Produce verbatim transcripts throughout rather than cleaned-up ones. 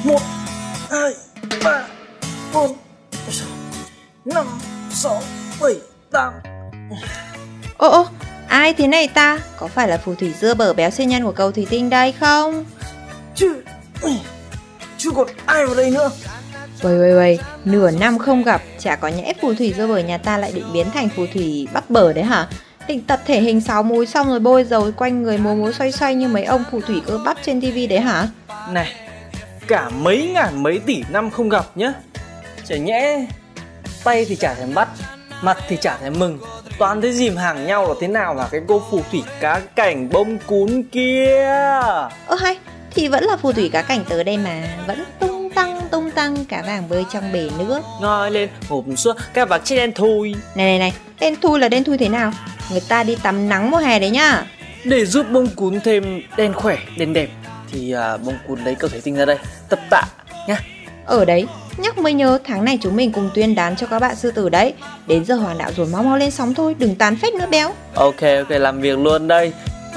Một, hai, ba, bốn, năm, sáu, bảy, tám. Ô ô, ai thế này ta? Có phải là phù thủy dưa bở béo siêu nhân của cầu thủy tinh đây không? Chứ, chứ còn ai vào đây nữa? Uầy uầy uầy, nửa năm không gặp, chả có nhẽ phù thủy dưa bở nhà ta lại định biến thành phù thủy bắp bở đấy hả? Định tập thể hình sáu múi xong rồi bôi dầu quanh người múa múa xoay xoay như mấy ông phù thủy cơ bắp trên tivi đấy hả? Này, cả mấy ngàn mấy tỷ năm không gặp nhá. Chả nhẽ tay thì chả thèm bắt, mặt thì chả thèm mừng, toàn thấy dìm hàng nhau là thế nào là cái cô phù thủy cá cảnh bông cún kia. Ơ hay, thì vẫn là phù thủy cá cảnh tớ đây mà, vẫn tung tăng tung tăng cá vàng bơi trong bể nước. Ngoi lên hộp xuống cá vạc chết đen thui. Này này này, đen thui là đen thui thế nào? Người ta đi tắm nắng mùa hè đấy nhá. Để giúp bông cún thêm đen khỏe, đen đẹp thì uh, bông cún lấy cầu thủy tinh ra đây tập tạ nhá. Ở đấy, nhắc mới nhớ tháng này chúng mình cùng tuyên đán cho các bạn sư tử đấy. Đến giờ hoàng đạo rồi, mau mau lên sóng thôi, đừng tán phét nữa béo. Ok ok, làm việc luôn đây.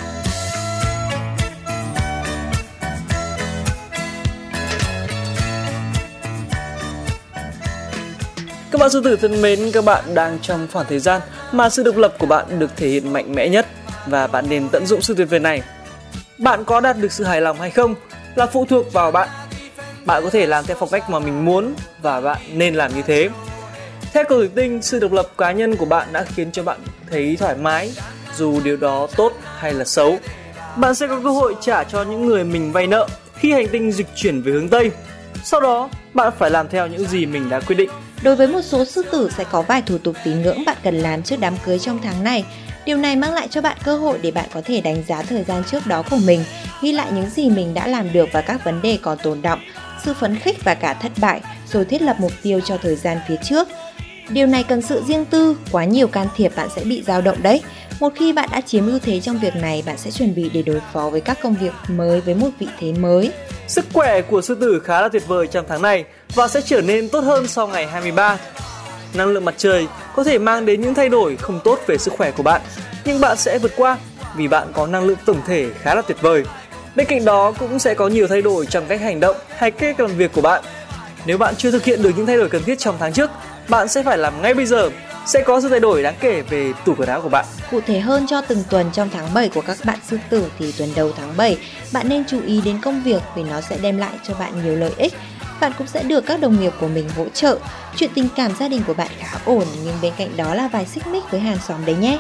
Các bạn sư tử thân mến, các bạn đang trong khoảng thời gian mà sự độc lập của bạn được thể hiện mạnh mẽ nhất, và bạn nên tận dụng sự tuyệt vời này. Bạn có đạt được sự hài lòng hay không là phụ thuộc vào bạn. Bạn có thể làm theo phong cách mà mình muốn và bạn nên làm như thế. Theo cầu thủy tinh, sự độc lập cá nhân của bạn đã khiến cho bạn thấy thoải mái, dù điều đó tốt hay là xấu. Bạn sẽ có cơ hội trả cho những người mình vay nợ khi hành tinh dịch chuyển về hướng Tây. Sau đó, bạn phải làm theo những gì mình đã quyết định. Đối với một số sư tử sẽ có vài thủ tục tín ngưỡng bạn cần làm trước đám cưới trong tháng này. Điều này mang lại cho bạn cơ hội để bạn có thể đánh giá thời gian trước đó của mình, ghi lại những gì mình đã làm được và các vấn đề còn tồn đọng, sự phấn khích và cả thất bại, rồi thiết lập mục tiêu cho thời gian phía trước. Điều này cần sự riêng tư, quá nhiều can thiệp bạn sẽ bị dao động đấy. Một khi bạn đã chiếm ưu thế trong việc này, bạn sẽ chuẩn bị để đối phó với các công việc mới với một vị thế mới. Sức khỏe của sư tử khá là tuyệt vời trong tháng này và sẽ trở nên tốt hơn sau ngày hai mươi ba. Năng lượng mặt trời có thể mang đến những thay đổi không tốt về sức khỏe của bạn, nhưng bạn sẽ vượt qua vì bạn có năng lượng tổng thể khá là tuyệt vời. Bên cạnh đó cũng sẽ có nhiều thay đổi trong cách hành động hay cách làm việc của bạn. Nếu bạn chưa thực hiện được những thay đổi cần thiết trong tháng trước, bạn sẽ phải làm ngay bây giờ. Sẽ có sự thay đổi đáng kể về tủ quần áo của bạn. Cụ thể hơn cho từng tuần trong tháng bảy của các bạn sư tử thì tuần đầu tháng bảy, bạn nên chú ý đến công việc vì nó sẽ đem lại cho bạn nhiều lợi ích. Bạn cũng sẽ được các đồng nghiệp của mình hỗ trợ. Chuyện tình cảm gia đình của bạn khá ổn, nhưng bên cạnh đó là vài xích mích với hàng xóm đấy nhé.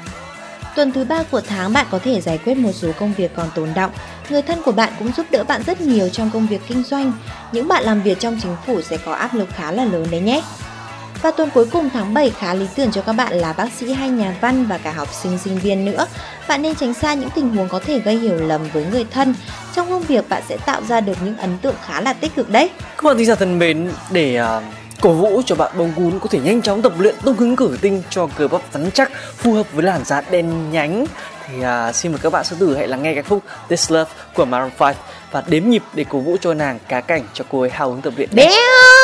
Tuần thứ ba của tháng bạn có thể giải quyết một số công việc còn tồn đọng. Người thân của bạn cũng giúp đỡ bạn rất nhiều trong công việc kinh doanh. Những bạn làm việc trong chính phủ sẽ có áp lực khá là lớn đấy nhé. Và tuần cuối cùng tháng bảy khá lý tưởng cho các bạn là bác sĩ hay nhà văn và cả học sinh sinh viên nữa. Bạn nên tránh xa những tình huống có thể gây hiểu lầm với người thân. Trong công việc bạn sẽ tạo ra được những ấn tượng khá là tích cực đấy. Các bạn thính giả thân mến, để uh, cổ vũ cho bạn bông cún có thể nhanh chóng tập luyện tung hứng cử tinh cho cơ bắp rắn chắc phù hợp với làn da đen nhánh, thì uh, xin mời các bạn sư tử hãy lắng nghe ca khúc This Love của Maroon năm và đếm nhịp để cổ vũ cho nàng cá cảnh cho cô ấy hào hứng tập luyện. Béo!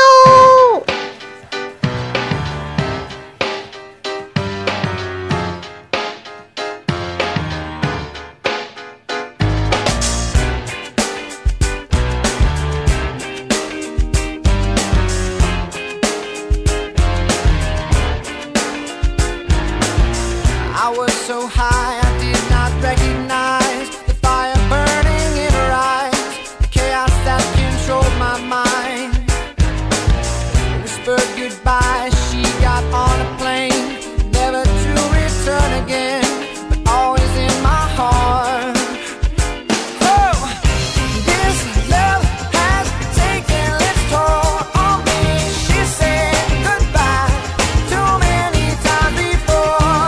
So high, I did not recognize the fire burning in her eyes, the chaos that controlled my mind. Whispered goodbye, she got on a plane, never to return again, but always in my heart. Oh, this love has taken its toll on me. She said goodbye too many times before.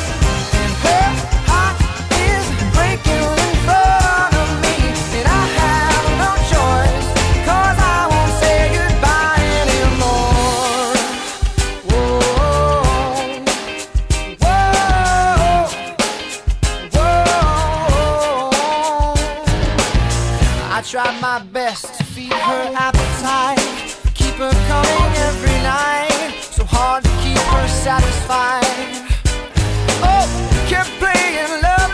I tried my best to feed her appetite, keep her coming every night, so hard to keep her satisfied. Oh, kept playing love